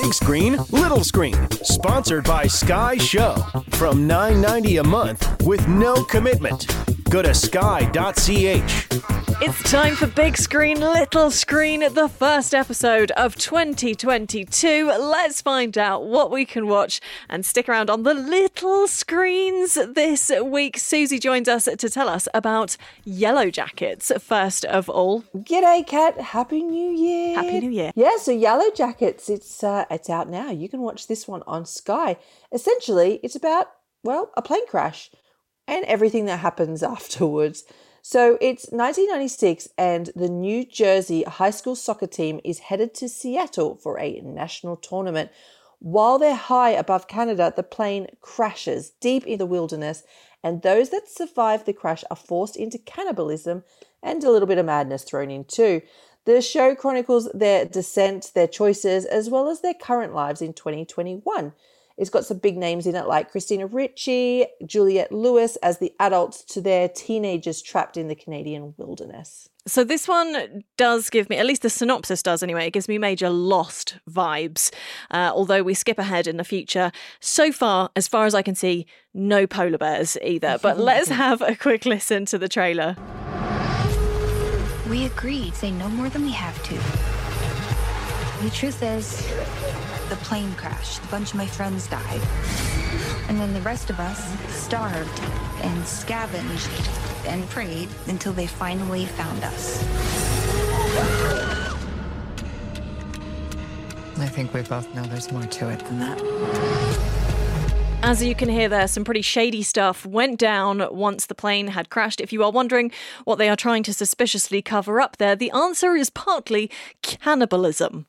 Big Screen, Little Screen, sponsored by Sky Show. From $9.90 a month with no commitment. Go to sky.ch. It's time for Big Screen, Little Screen, the first episode of 2022. Let's find out what we can watch and stick around on the little screens this week. Susie joins us to tell us about Yellow Jackets, first of all. G'day, Kat. Happy New Year. Happy New Year. Yeah, so Yellow Jackets, it's out now. You can watch this one on Sky. Essentially, it's about, well, a plane crash and everything that happens afterwards. So it's 1996 and the New Jersey high school soccer team is headed to Seattle for a national tournament. While they're high above Canada, the plane crashes deep in the wilderness, and those that survive the crash are forced into cannibalism and a little bit of madness thrown in too. The show chronicles their descent, their choices, as well as their current lives in 2021. It's got some big names in it like Christina Ricci, Juliette Lewis as the adults to their teenagers trapped in the Canadian wilderness. So this one does give me, at least the synopsis does anyway, it gives me major Lost vibes, although we skip ahead in the future. So far, as far as I can see, no polar bears either. But let's have a quick listen to the trailer. We agreed, say no more than we have to. The truth is, the plane crashed. A bunch of my friends died. And then the rest of us starved and scavenged and prayed until they finally found us. I think we both know there's more to it than that. As you can hear there, some pretty shady stuff went down once the plane had crashed. If you are wondering what they are trying to suspiciously cover up there, the answer is partly cannibalism.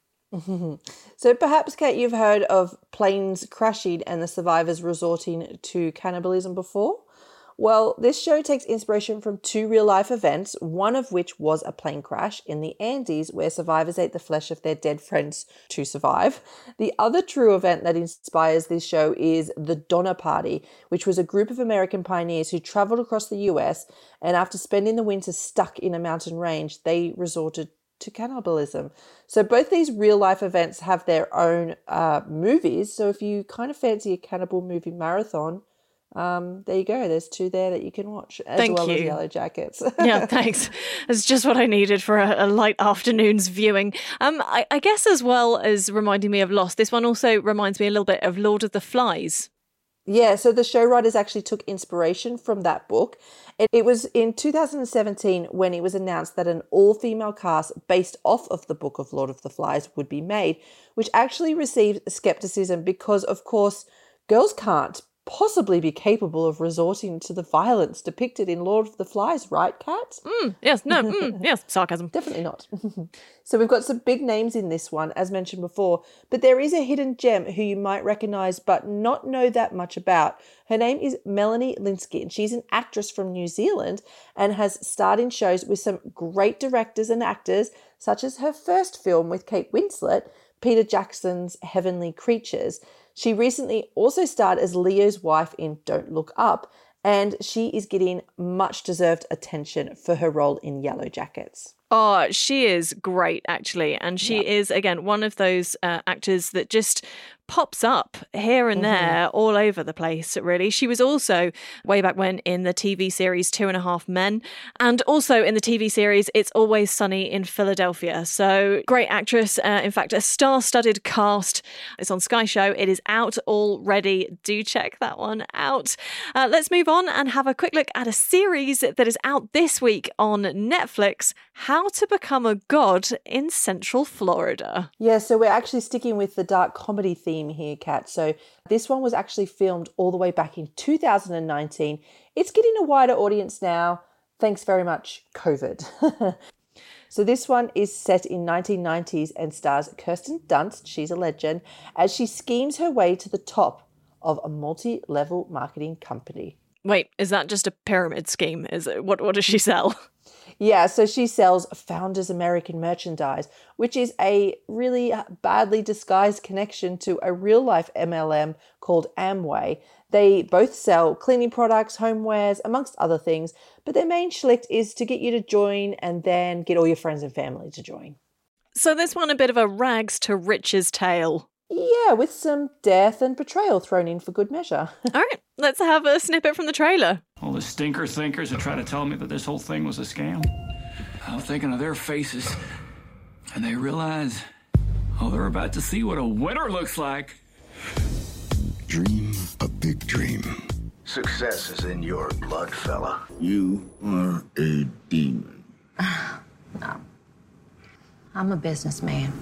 So perhaps, Kate, you've heard of planes crashing and the survivors resorting to cannibalism before? Well, this show takes inspiration from two real-life events, one of which was a plane crash in the Andes where survivors ate the flesh of their dead friends to survive. The other true event that inspires this show is the Donner Party, which was a group of American pioneers who travelled across the US, and after spending the winter stuck in a mountain range, they resorted to cannibalism. So both these real life events have their own movies. So if you kind of fancy a cannibal movie marathon, there you go. There's two there that you can watch, as Thank well you. as Yellow Jackets. Yeah, thanks. It's just what I needed for a light afternoon's viewing. I guess as well as reminding me of Lost, this one also reminds me a little bit of Lord of the Flies. Yeah, so the show writers actually took inspiration from that book. It was in 2017 when it was announced that an all-female cast based off of the book of Lord of the Flies would be made, which actually received skepticism because, of course, girls can't possibly be capable of resorting to the violence depicted in Lord of the Flies, right, Kat? Yes, sarcasm. Definitely not. So we've got some big names in this one, as mentioned before, but there is a hidden gem who you might recognise but not know that much about. Her name is Melanie Lynskey, and she's an actress from New Zealand and has starred in shows with some great directors and actors, such as her first film with Kate Winslet, Peter Jackson's Heavenly Creatures. She recently also starred as Leo's wife in Don't Look Up, and she is getting much deserved attention for her role in Yellow Jackets. Oh, she is great, actually. And she is, again, one of those actors that just pops up here and there all over the place, really. She was also, way back when, in the TV series 2.5 Men, and also in the TV series It's Always Sunny in Philadelphia. So, great actress. In fact, a star-studded cast. It's on Sky Show. It is out already. Do check that one out. Let's move on and have a quick look at a series that is out this week on Netflix, How to Become a God in Central Florida. Yeah, so we're actually sticking with the dark comedy theme here, Kat. So this one was actually filmed all the way back in 2019. It's getting a wider audience now. Thanks very much, COVID. So this one is set in 1990s and stars Kirsten Dunst, she's a legend, as she schemes her way to the top of a multi-level marketing company. Wait, is that just a pyramid scheme? Is it what does she sell? Yeah, so she sells Founders American merchandise, which is a really badly disguised connection to a real-life MLM called Amway. They both sell cleaning products, homewares, amongst other things, but their main shtick is to get you to join and then get all your friends and family to join. So this one a bit of a rags to riches tale. Yeah, with some death and betrayal thrown in for good measure. All right, let's have a snippet from the trailer. All the stinker thinkers that try to tell me that this whole thing was a scam. I'm thinking of their faces, and they realize, they're about to see what a winner looks like. Dream a big dream. Success is in your blood, fella. You are a demon. No. I'm a businessman.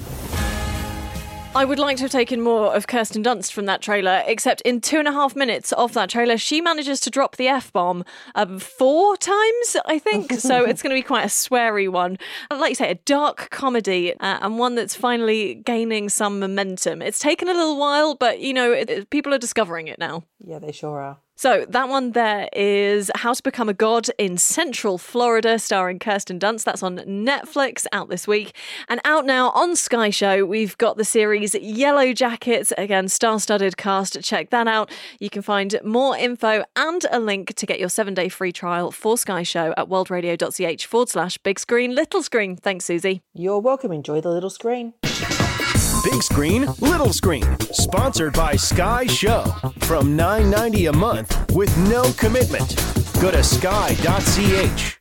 I would like to have taken more of Kirsten Dunst from that trailer, except in 2.5 minutes of that trailer, she manages to drop the F-bomb 4 times, I think. So it's going to be quite a sweary one. Like you say, a dark comedy and one that's finally gaining some momentum. It's taken a little while, but, people are discovering it now. Yeah, they sure are. So that one there is How to Become a God in Central Florida, starring Kirsten Dunst. That's on Netflix, out this week. And out now on Sky Show, we've got the series Yellow Jackets. Again, star-studded cast. Check that out. You can find more info and a link to get your 7-day free trial for Sky Show at worldradio.ch/big screen, little screen. Thanks, Susie. You're welcome. Enjoy the little screen. Big Screen, Little Screen, sponsored by Sky Show. From $9.90 a month with no commitment. Go to sky.ch.